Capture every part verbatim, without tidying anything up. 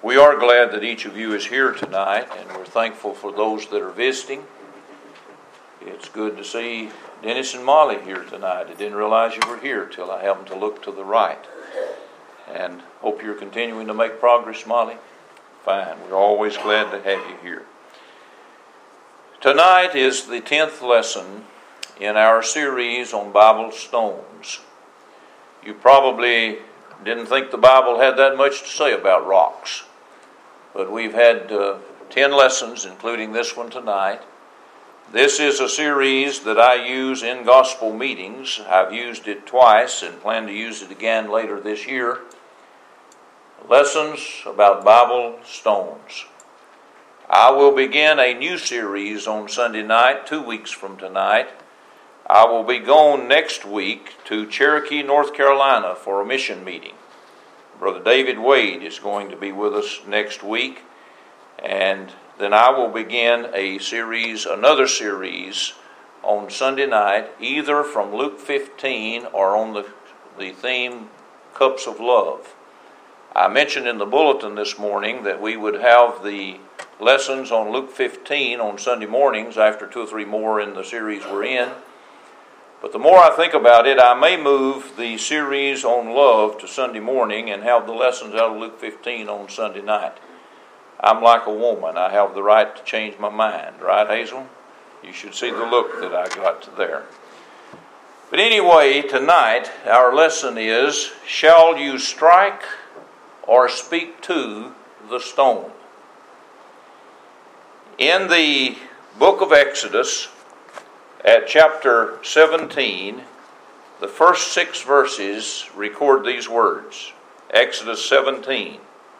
We are glad that each of you is here tonight, and we're thankful for those that are visiting. It's good to see Dennis and Molly here tonight. I didn't realize you were here till I happened to look to the right. And hope you're continuing to make progress, Molly. Fine. We're always glad to have you here. Tonight is the tenth lesson in our series on Bible stones. You probably didn't think the Bible had that much to say about rocks. But we've had uh, ten lessons, including this one tonight. This is a series that I use in gospel meetings. I've used it twice and plan to use it again later this year. Lessons about Bible stones. I will begin a new series on Sunday night, two weeks from tonight. I will be gone next week to Cherokee, North Carolina for a mission meeting. Brother David Wade is going to be with us next week, and then I will begin a series, another series on Sunday night, either from Luke fifteen or on the, the theme Cups of Love. I mentioned in the bulletin this morning that we would have the lessons on Luke fifteen on Sunday mornings after two or three more in the series we're in. But the more I think about it, I may move the series on love to Sunday morning and have the lessons out of Luke fifteen on Sunday night. I'm like a woman. I have the right to change my mind. Right, Hazel? You should see the look that I got there. But anyway, tonight our lesson is, shall you strike or speak to the stone? In the book of Exodus, at chapter seventeen, the first six verses record these words. Exodus seventeen.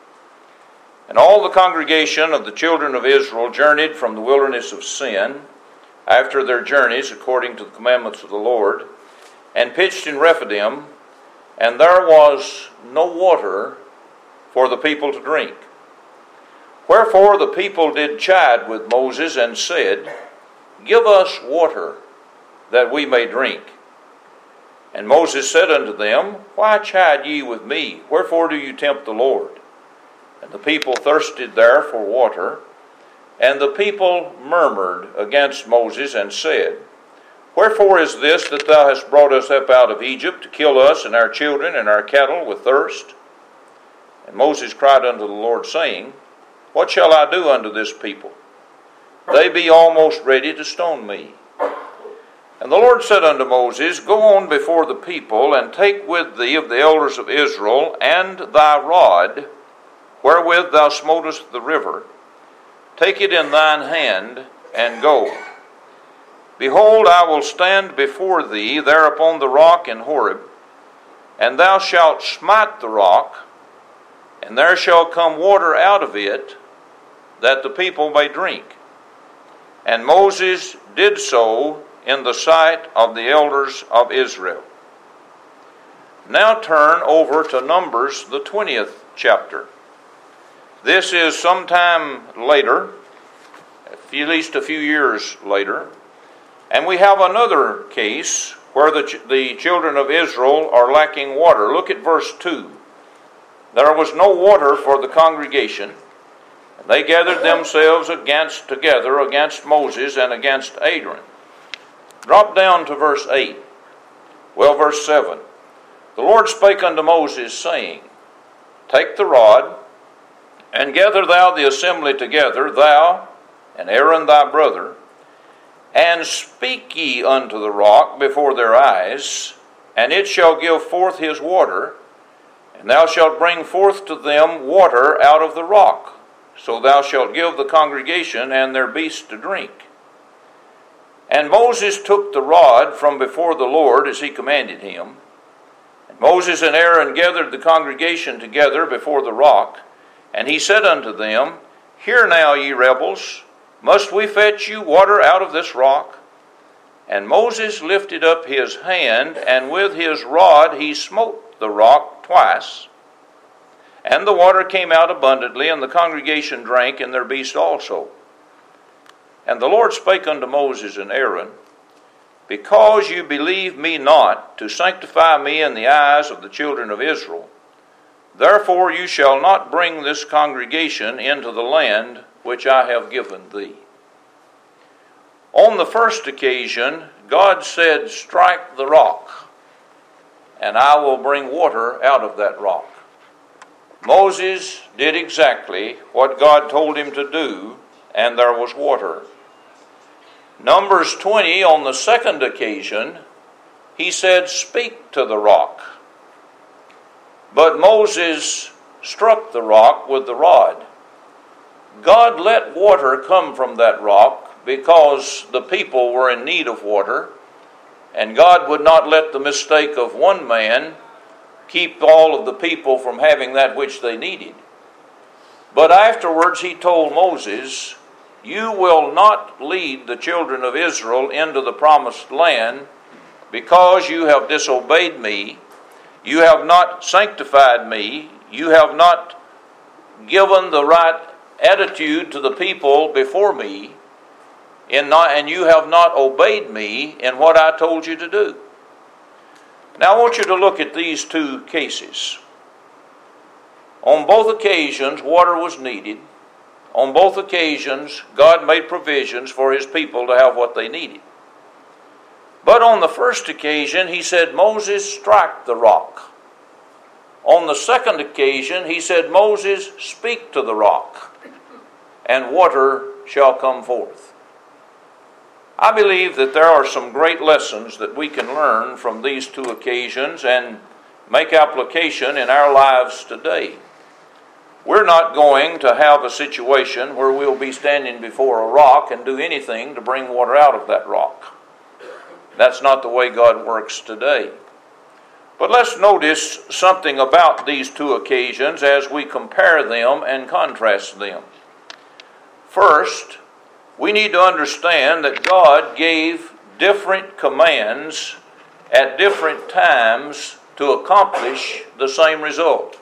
And all the congregation of the children of Israel journeyed from the wilderness of Sin, after their journeys according to the commandments of the Lord, and pitched in Rephidim, and there was no water for the people to drink. Wherefore the people did chide with Moses, and said, Give us water, that we may drink. And Moses said unto them, Why chide ye with me? Wherefore do you tempt the Lord? And the people thirsted there for water. And the people murmured against Moses, and said, Wherefore is this that thou hast brought us up out of Egypt, to kill us and our children and our cattle with thirst? And Moses cried unto the Lord, saying, What shall I do unto this people? They be almost ready to stone me. And the Lord said unto Moses, Go on before the people, and take with thee of the elders of Israel, and thy rod, wherewith thou smotest the river. Take it in thine hand, and go. Behold, I will stand before thee there upon the rock in Horeb, and thou shalt smite the rock, and there shall come water out of it, that the people may drink. And Moses did so in the sight of the elders of Israel. Now turn over to Numbers, the twentieth chapter. This is sometime later, at least a few years later, and we have another case where the, the children of Israel are lacking water. Look at verse two. There was no water for the congregation. They gathered themselves against together against Moses and against Aaron. Drop down to verse eight. Well, verse seven. The Lord spake unto Moses, saying, Take the rod, and gather thou the assembly together, thou and Aaron thy brother, and speak ye unto the rock before their eyes, and it shall give forth his water, and thou shalt bring forth to them water out of the rock. So thou shalt give the congregation and their beasts to drink. And Moses took the rod from before the Lord as he commanded him. And Moses and Aaron gathered the congregation together before the rock. And he said unto them, Hear now, ye rebels, must we fetch you water out of this rock? And Moses lifted up his hand, and with his rod he smote the rock twice. And the water came out abundantly, and the congregation drank, and their beasts also. And the Lord spake unto Moses and Aaron, Because you believe me not, to sanctify me in the eyes of the children of Israel, Therefore you shall not bring this congregation into the land which I have given thee. On the first occasion, God said, strike the rock, and I will bring water out of that rock. Moses did exactly what God told him to do, and there was water. Numbers twenty, on the second occasion, he said, speak to the rock. But Moses struck the rock with the rod. God let water come from that rock because the people were in need of water, and God would not let the mistake of one man keep all of the people from having that which they needed. But afterwards he told Moses, you will not lead the children of Israel into the promised land because you have disobeyed me. You have not sanctified me. You have not given the right attitude to the people before me, and, not, and you have not obeyed me in what I told you to do. Now I want you to look at these two cases. On both occasions, water was needed. On both occasions, God made provisions for his people to have what they needed. But on the first occasion, he said, Moses, strike the rock. On the second occasion, he said, Moses, speak to the rock, and water shall come forth. I believe that there are some great lessons that we can learn from these two occasions and make application in our lives today. We're not going to have a situation where we'll be standing before a rock and do anything to bring water out of that rock. That's not the way God works today. But let's notice something about these two occasions as we compare them and contrast them. First, we need to understand that God gave different commands at different times to accomplish the same result.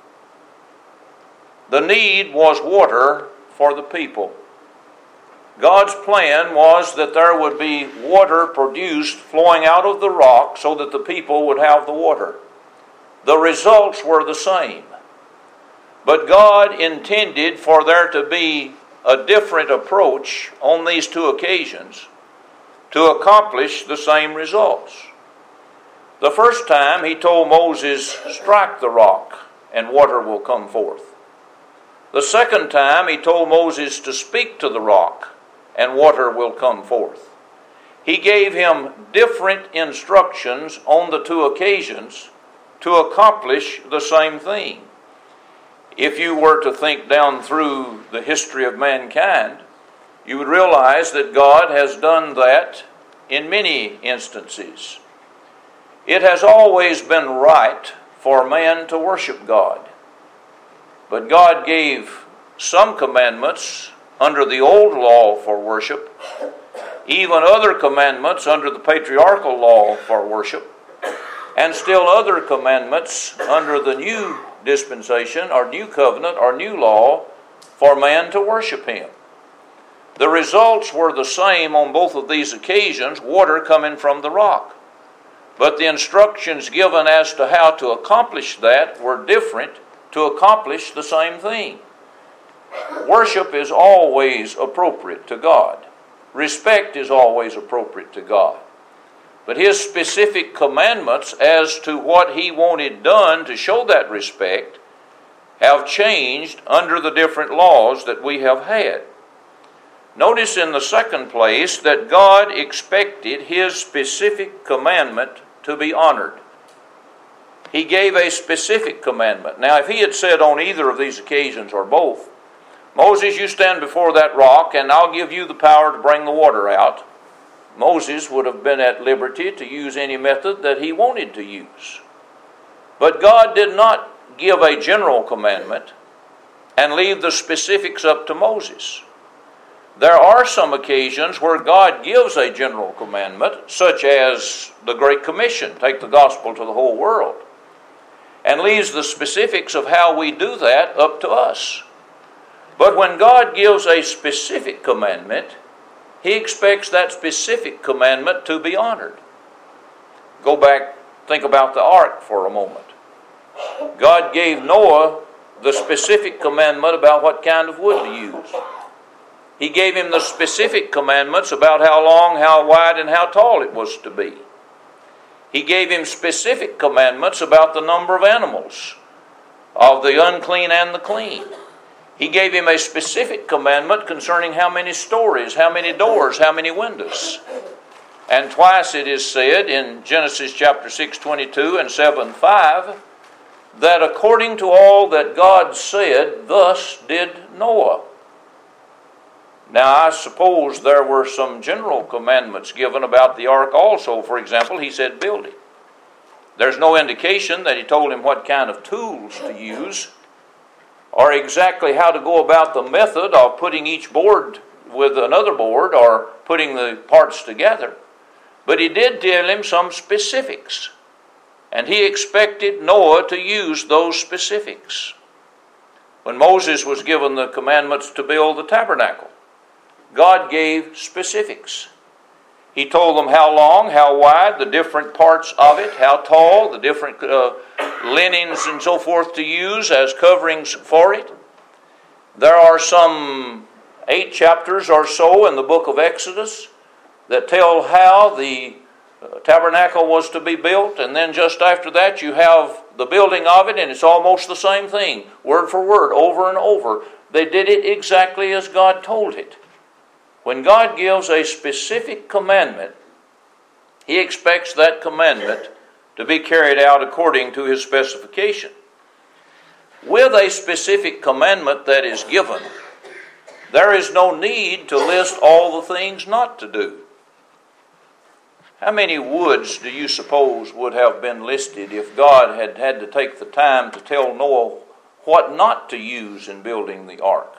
The need was water for the people. God's plan was that there would be water produced flowing out of the rock so that the people would have the water. The results were the same. But God intended for there to be a different approach on these two occasions to accomplish the same results. The first time he told Moses, strike the rock and water will come forth. The second time he told Moses to speak to the rock and water will come forth. He gave him different instructions on the two occasions to accomplish the same thing. If you were to think down through the history of mankind, you would realize that God has done that in many instances. It has always been right for man to worship God. But God gave some commandments under the old law for worship, even other commandments under the patriarchal law for worship, and still other commandments under the new dispensation or new covenant or new law for man to worship him. The results were the same on both of these occasions, water coming from the rock. But the instructions given as to how to accomplish that were different to accomplish the same thing. Worship is always appropriate to God. Respect is always appropriate to God. But his specific commandments as to what he wanted done to show that respect have changed under the different laws that we have had. Notice in the second place that God expected his specific commandment to be honored. He gave a specific commandment. Now, if he had said on either of these occasions or both, Moses, you stand before that rock and I'll give you the power to bring the water out, Moses would have been at liberty to use any method that he wanted to use. But God did not give a general commandment and leave the specifics up to Moses. There are some occasions where God gives a general commandment, such as the Great Commission, take the gospel to the whole world, and leaves the specifics of how we do that up to us. But when God gives a specific commandment, he expects that specific commandment to be honored. Go back, think about the ark for a moment. God gave Noah the specific commandment about what kind of wood to use. He gave him the specific commandments about how long, how wide, and how tall it was to be. He gave him specific commandments about the number of animals, of the unclean and the clean. He gave him a specific commandment concerning how many stories, how many doors, how many windows. And twice it is said in Genesis chapter six twenty-two and seven five that according to all that God said, thus did Noah. Now, I suppose there were some general commandments given about the ark also. For example, he said build it. There's no indication that he told him what kind of tools to use or exactly how to go about the method of putting each board with another board or putting the parts together. But he did tell him some specifics. And he expected Noah to use those specifics. When Moses was given the commandments to build the tabernacle, God gave specifics. He told them how long, how wide, the different parts of it, how tall, the different uh, linens and so forth to use as coverings for it. There are some eight chapters or so in the book of Exodus that tell how the tabernacle was to be built, and then just after that you have the building of it, and it's almost the same thing, word for word, over and over. They did it exactly as God told it. When God gives a specific commandment, He expects that commandment to be carried out according to His specification. With a specific commandment that is given, there is no need to list all the things not to do. How many woods do you suppose would have been listed if God had had to take the time to tell Noah what not to use in building the ark?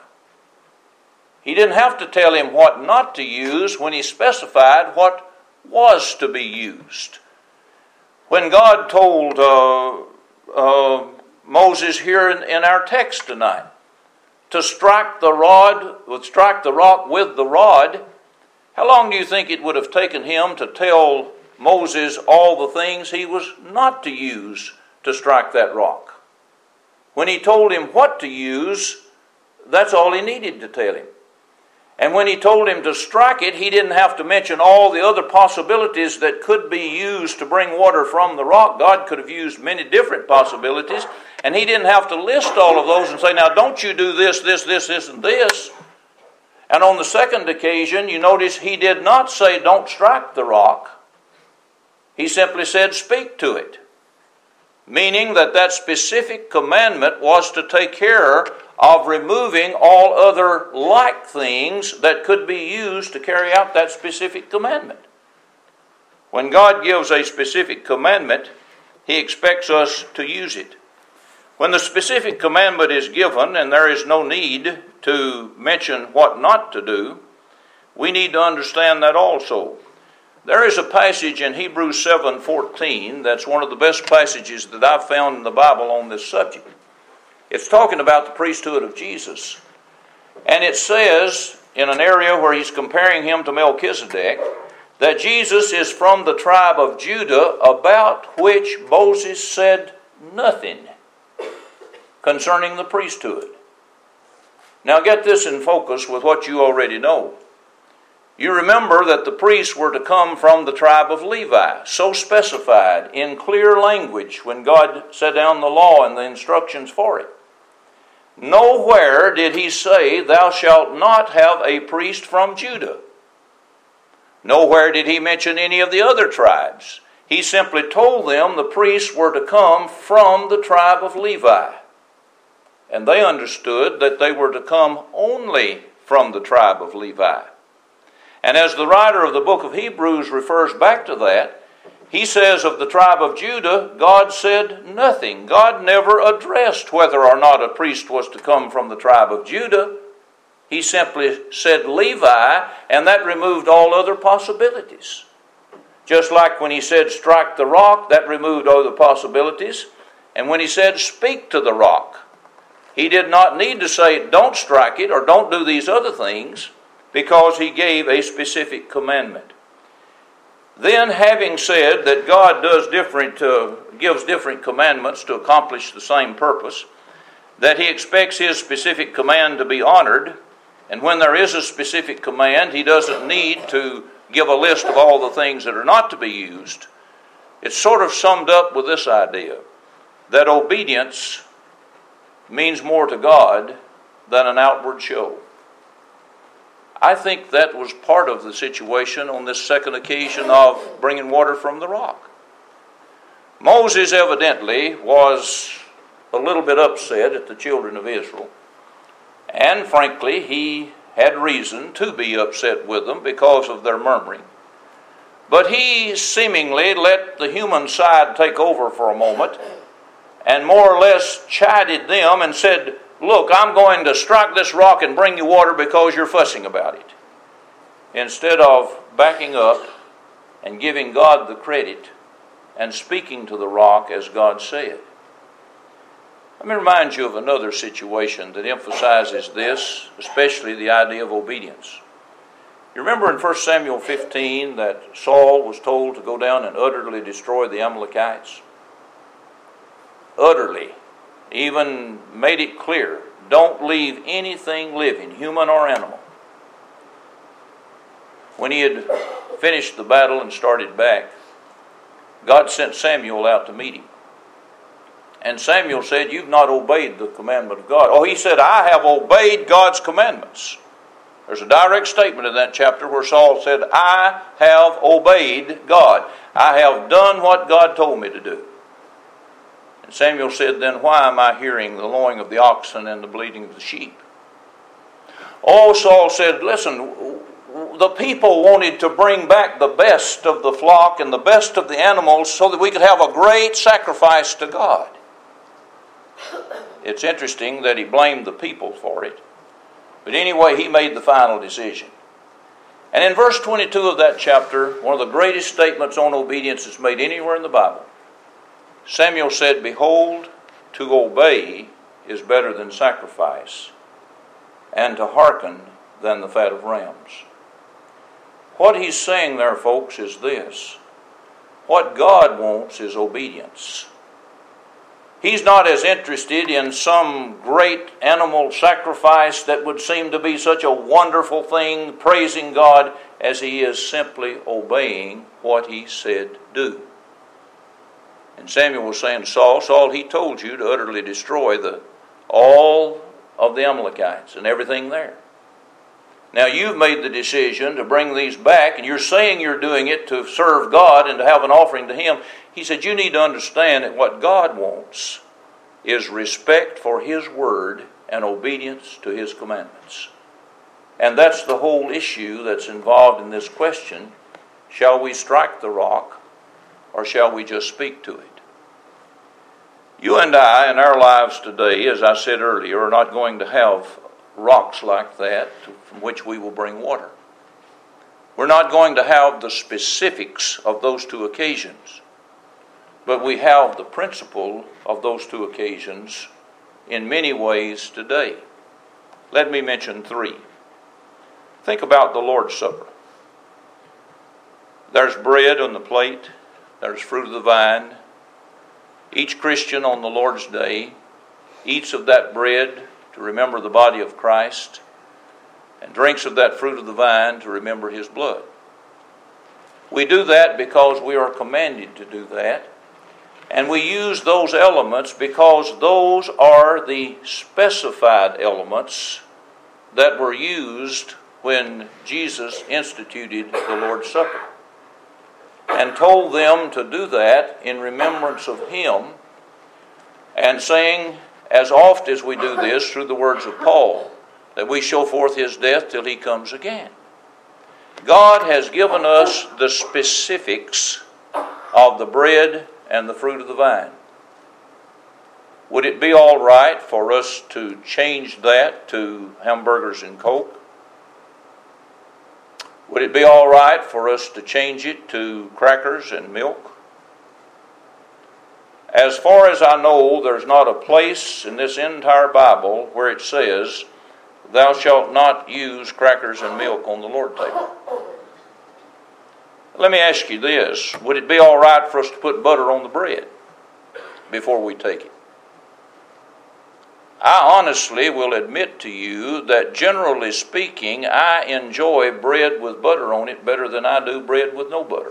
He didn't have to tell him what not to use when He specified what was to be used. When God told uh, uh, Moses here in, in our text tonight to strike the rod, strike the rock with the rod, how long do you think it would have taken him to tell Moses all the things he was not to use to strike that rock? When He told him what to use, that's all He needed to tell him. And when He told him to strike it, He didn't have to mention all the other possibilities that could be used to bring water from the rock. God could have used many different possibilities, and He didn't have to list all of those and say, now don't you do this, this, this, this, and this. And on the second occasion, you notice He did not say, don't strike the rock. He simply said, speak to it. Meaning that that specific commandment was to take care of removing all other like things that could be used to carry out that specific commandment. When God gives a specific commandment, He expects us to use it. When the specific commandment is given and there is no need to mention what not to do, we need to understand that also. There is a passage in Hebrews seven fourteen that's one of the best passages that I've found in the Bible on this subject. It's talking about the priesthood of Jesus. And it says, in an area where he's comparing him to Melchizedek, that Jesus is from the tribe of Judah, about which Moses said nothing concerning the priesthood. Now get this in focus with what you already know. You remember that the priests were to come from the tribe of Levi, so specified in clear language when God set down the law and the instructions for it. Nowhere did He say, thou shalt not have a priest from Judah. Nowhere did He mention any of the other tribes. He simply told them the priests were to come from the tribe of Levi. And they understood that they were to come only from the tribe of Levi. And as the writer of the book of Hebrews refers back to that, he says of the tribe of Judah, God said nothing. God never addressed whether or not a priest was to come from the tribe of Judah. He simply said Levi, and that removed all other possibilities. Just like when He said strike the rock, that removed all the possibilities. And when He said speak to the rock, He did not need to say don't strike it or don't do these other things, because He gave a specific commandment. Then, having said that God does different, uh, gives different commandments to accomplish the same purpose, that he expects his specific command to be honored, and when there is a specific command, he doesn't need to give a list of all the things that are not to be used. It's sort of summed up with this idea, that obedience means more to God than an outward show. I think that was part of the situation on this second occasion of bringing water from the rock. Moses evidently was a little bit upset at the children of Israel. And frankly, he had reason to be upset with them because of their murmuring. But he seemingly let the human side take over for a moment and more or less chided them and said, look, I'm going to strike this rock and bring you water because you're fussing about it. Instead of backing up and giving God the credit and speaking to the rock as God said. Let me remind you of another situation that emphasizes this, especially the idea of obedience. You remember in First Samuel fifteen that Saul was told to go down and utterly destroy the Amalekites? Utterly. Even made it clear, don't leave anything living, human or animal. When he had finished the battle and started back, God sent Samuel out to meet him. And Samuel said, you've not obeyed the commandment of God. Oh, he said, I have obeyed God's commandments. There's a direct statement in that chapter where Saul said, I have obeyed God. I have done what God told me to do. And Samuel said, then why am I hearing the lowing of the oxen and the bleating of the sheep? Oh, Saul said, listen, the people wanted to bring back the best of the flock and the best of the animals so that we could have a great sacrifice to God. It's interesting that he blamed the people for it. But anyway, he made the final decision. And in verse twenty-two of that chapter, one of the greatest statements on obedience that's made anywhere in the Bible, Samuel said, behold, to obey is better than sacrifice, and to hearken than the fat of rams. What he's saying there, folks, is this. What God wants is obedience. He's not as interested in some great animal sacrifice that would seem to be such a wonderful thing, praising God, as he is simply obeying what he said do. And Samuel was saying, Saul, Saul, he told you to utterly destroy the all of the Amalekites and everything there. Now you've made the decision to bring these back, and you're saying you're doing it to serve God and to have an offering to him. He said, you need to understand that what God wants is respect for his word and obedience to his commandments. And that's the whole issue that's involved in this question. Shall we strike the rock, or shall we just speak to it? You and I, in our lives today, as I said earlier, are not going to have rocks like that from which we will bring water. We're not going to have the specifics of those two occasions, but we have the principle of those two occasions in many ways today. Let me mention three. Think about the Lord's Supper. There's bread on the plate. There's fruit of the vine. Each Christian on the Lord's Day eats of that bread to remember the body of Christ, and drinks of that fruit of the vine to remember his blood. We do that because we are commanded to do that, and we use those elements because those are the specified elements that were used when Jesus instituted the Lord's Supper, and told them to do that in remembrance of him, and saying, as oft as we do this through the words of Paul, that we show forth his death till he comes again. God has given us the specifics of the bread and the fruit of the vine. Would it be all right for us to change that to hamburgers and Coke? Would it be all right for us to change it to crackers and milk? As far as I know, there's not a place in this entire Bible where it says, thou shalt not use crackers and milk on the Lord's table. Let me ask you this. Would it be all right for us to put butter on the bread before we take it? I honestly will admit to you that generally speaking, I enjoy bread with butter on it better than I do bread with no butter.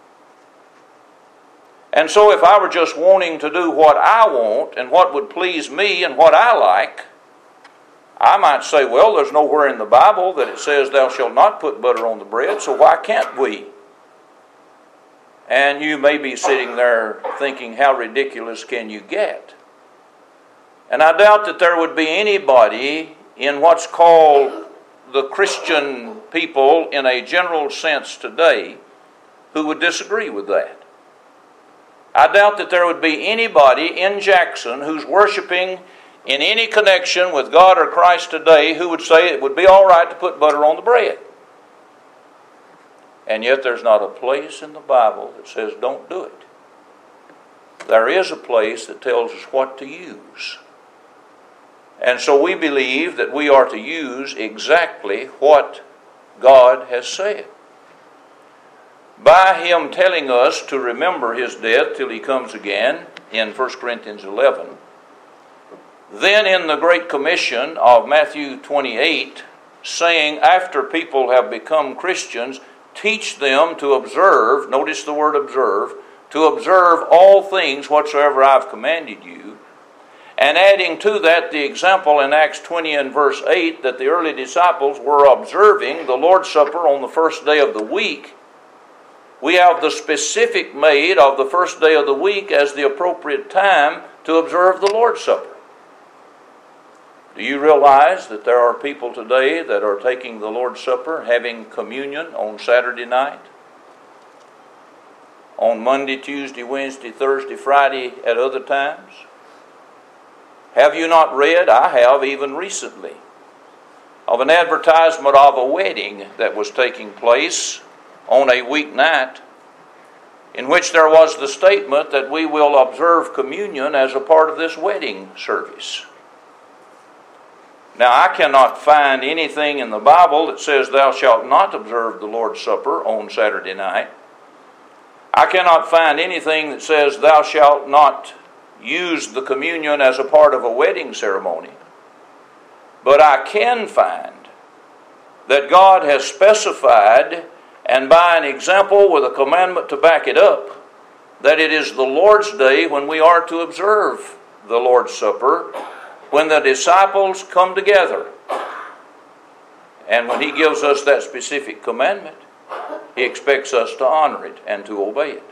And so if I were just wanting to do what I want and what would please me and what I like, I might say, well, there's nowhere in the Bible that it says thou shalt not put butter on the bread, so why can't we? And you may be sitting there thinking, how ridiculous can you get? And I doubt that there would be anybody in what's called the Christian people in a general sense today who would disagree with that. I doubt that there would be anybody in Jackson who's worshiping in any connection with God or Christ today who would say it would be all right to put butter on the bread. And yet there's not a place in the Bible that says don't do it. There is a place that tells us what to use. And so we believe that we are to use exactly what God has said. By Him telling us to remember His death till He comes again in First Corinthians eleven, then in the Great Commission of Matthew twenty-eight, saying after people have become Christians, teach them to observe, notice the word observe, to observe all things whatsoever I've commanded you. And adding to that the example in Acts twenty and verse eight that the early disciples were observing the Lord's Supper on the first day of the week. We have the specific made of the first day of the week as the appropriate time to observe the Lord's Supper. Do you realize that there are people today that are taking the Lord's Supper, having communion on Saturday night, on Monday, Tuesday, Wednesday, Thursday, Friday, at other times? Have you not read, I have even recently, of an advertisement of a wedding that was taking place on a weeknight, in which there was the statement that we will observe communion as a part of this wedding service. Now, I cannot find anything in the Bible that says thou shalt not observe the Lord's Supper on Saturday night. I cannot find anything that says thou shalt not use the communion as a part of a wedding ceremony. But I can find that God has specified, and by an example with a commandment to back it up, that it is the Lord's Day when we are to observe the Lord's Supper, when the disciples come together. And when He gives us that specific commandment, He expects us to honor it and to obey it.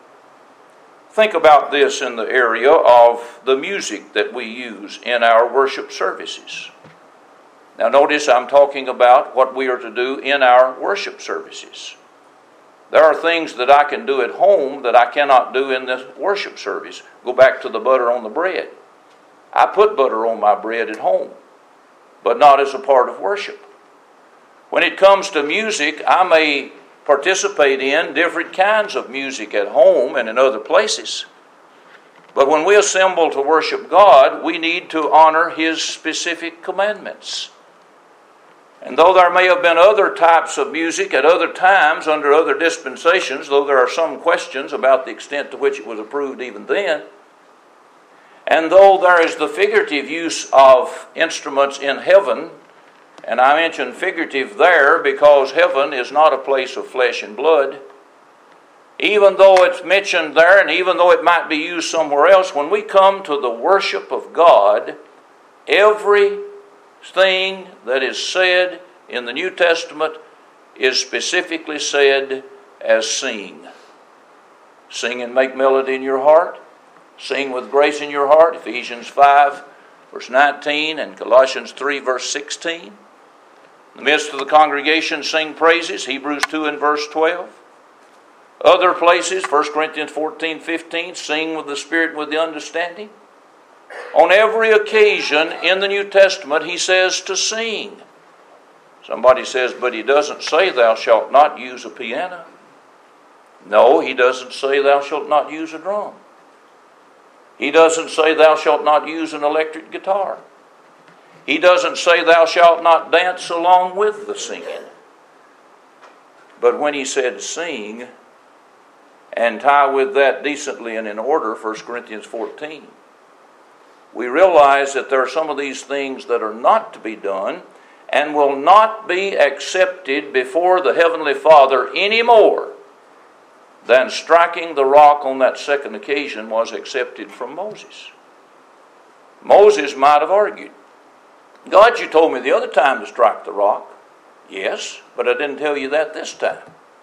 Think about this in the area of the music that we use in our worship services. Now notice I'm talking about what we are to do in our worship services. There are things that I can do at home that I cannot do in the worship service. Go back to the butter on the bread. I put butter on my bread at home, but not as a part of worship. When it comes to music, I may participate in different kinds of music at home and in other places. But when we assemble to worship God, we need to honor His specific commandments. And though there may have been other types of music at other times under other dispensations, though there are some questions about the extent to which it was approved even then, and though there is the figurative use of instruments in heaven, and I mention figurative there because heaven is not a place of flesh and blood, even though it's mentioned there and even though it might be used somewhere else, when we come to the worship of God, everything that is said in the New Testament is specifically said as sing. Sing and make melody in your heart. Sing with grace in your heart, Ephesians five, verse nineteen, and Colossians three, verse sixteen. In the midst of the congregation, sing praises, Hebrews two and verse twelve. Other places, First Corinthians fourteen, fifteen, sing with the Spirit and with the understanding. On every occasion in the New Testament, He says to sing. Somebody says, but He doesn't say thou shalt not use a piano. No, He doesn't say thou shalt not use a drum. He doesn't say thou shalt not use an electric guitar. He doesn't say thou shalt not dance along with the singing. But when He said sing, and tie with that decently and in order First Corinthians fourteen. We realize that there are some of these things that are not to be done and will not be accepted before the Heavenly Father any more than striking the rock on that second occasion was accepted from Moses. Moses might have argued, God, you told me the other time to strike the rock. Yes, but I didn't tell you that this time.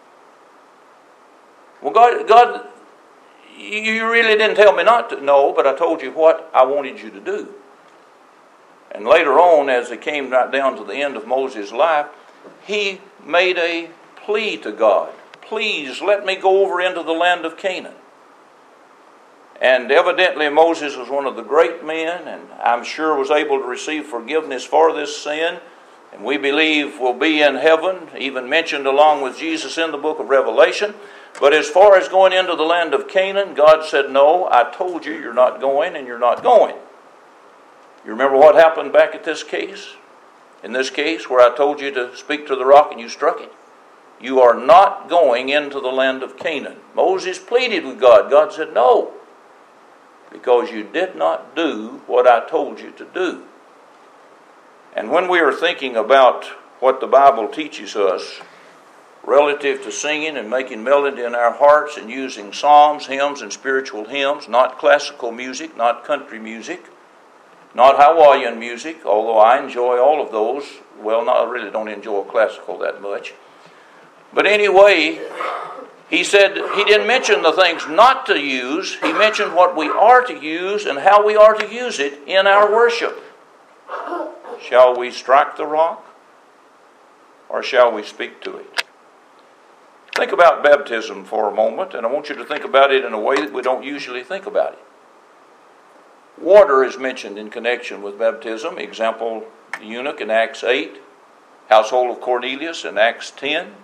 Well, God, God, you really didn't tell me not to. No, but I told you what I wanted you to do. And later on, as it came right down to the end of Moses' life, he made a plea to God. Please let me go over into the land of Canaan. And evidently Moses was one of the great men, and I'm sure was able to receive forgiveness for this sin. And we believe will be in heaven, even mentioned along with Jesus in the book of Revelation. But as far as going into the land of Canaan, God said, no, I told you you're not going, and you're not going. You remember what happened back at this case? In this case, where I told you to speak to the rock and you struck it? You are not going into the land of Canaan. Moses pleaded with God. God said, no, because you did not do what I told you to do. And when we are thinking about what the Bible teaches us relative to singing and making melody in our hearts and using psalms, hymns, and spiritual hymns, not classical music, not country music, not Hawaiian music, although I enjoy all of those. Well, not, I really don't enjoy classical that much. But anyway, he said he didn't mention the things not to use. He mentioned what we are to use and how we are to use it in our worship. Shall we strike the rock, or shall we speak to it? Think about baptism for a moment, and I want you to think about it in a way that we don't usually think about it. Water is mentioned in connection with baptism. Example, the eunuch in Acts eight, household of Cornelius in Acts ten.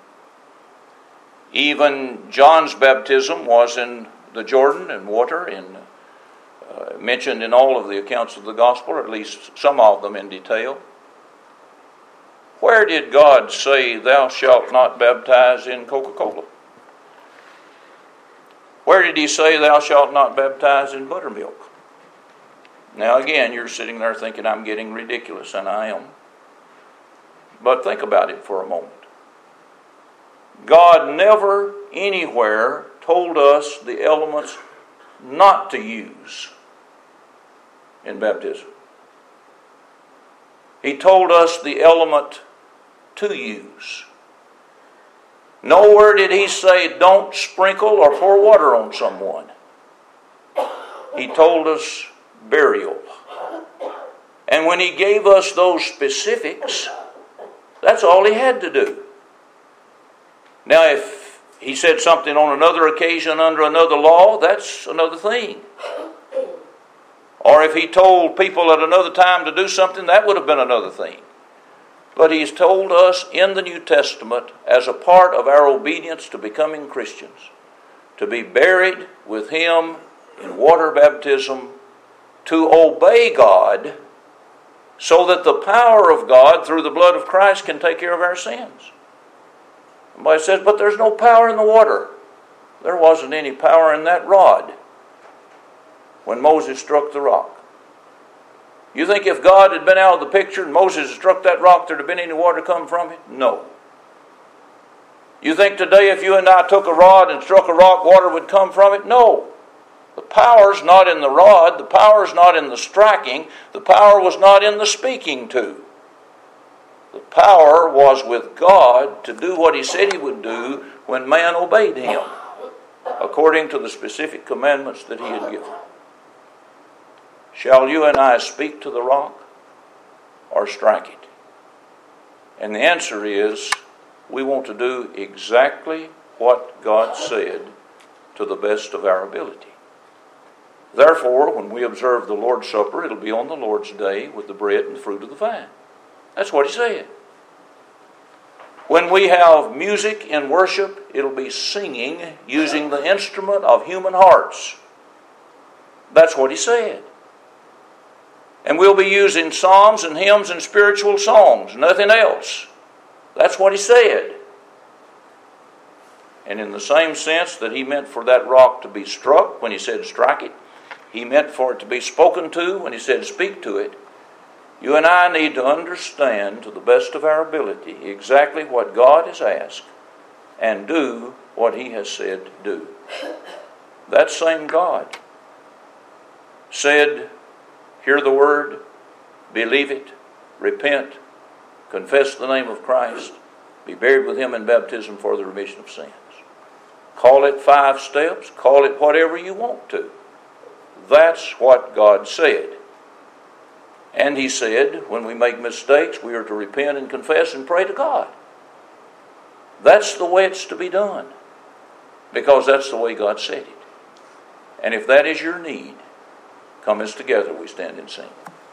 Even John's baptism was in the Jordan in water, in, uh, mentioned in all of the accounts of the gospel, or at least some of them in detail. Where did God say, thou shalt not baptize in Coca-Cola? Where did he say, thou shalt not baptize in buttermilk? Now again, you're sitting there thinking I'm getting ridiculous, and I am. But think about it for a moment. God never anywhere told us the elements not to use in baptism. He told us the element to use. Nowhere did he say don't sprinkle or pour water on someone. He told us burial. And when he gave us those specifics, that's all he had to do. Now, if he said something on another occasion under another law, that's another thing. Or if he told people at another time to do something, that would have been another thing. But he's told us in the New Testament, as a part of our obedience to becoming Christians, to be buried with him in water baptism, to obey God, so that the power of God through the blood of Christ can take care of our sins. Somebody says, but there's no power in the water. There wasn't any power in that rod when Moses struck the rock. You think if God had been out of the picture and Moses had struck that rock, there'd have been any water come from it? No. You think today if you and I took a rod and struck a rock, water would come from it? No. The power's not in the rod. The power's not in the striking. The power was not in the speaking to. The power was with God to do what he said he would do when man obeyed him, according to the specific commandments that he had given. Shall you and I speak to the rock or strike it? And the answer is, we want to do exactly what God said to the best of our ability. Therefore, when we observe the Lord's Supper, it'll be on the Lord's Day with the bread and the fruit of the vine. That's what he said. When we have music in worship, it'll be singing using the instrument of human hearts. That's what he said. And we'll be using psalms and hymns and spiritual songs, nothing else. That's what he said. And in the same sense that he meant for that rock to be struck when he said strike it, he meant for it to be spoken to when he said speak to it. You and I need to understand to the best of our ability exactly what God has asked and do what he has said to do. That same God said, hear the word, believe it, repent, confess the name of Christ, be buried with him in baptism for the remission of sins. Call it five steps, call it whatever you want to. That's what God said. And he said, when we make mistakes, we are to repent and confess and pray to God. That's the way it's to be done, because that's the way God said it. And if that is your need, come as together we stand and sing.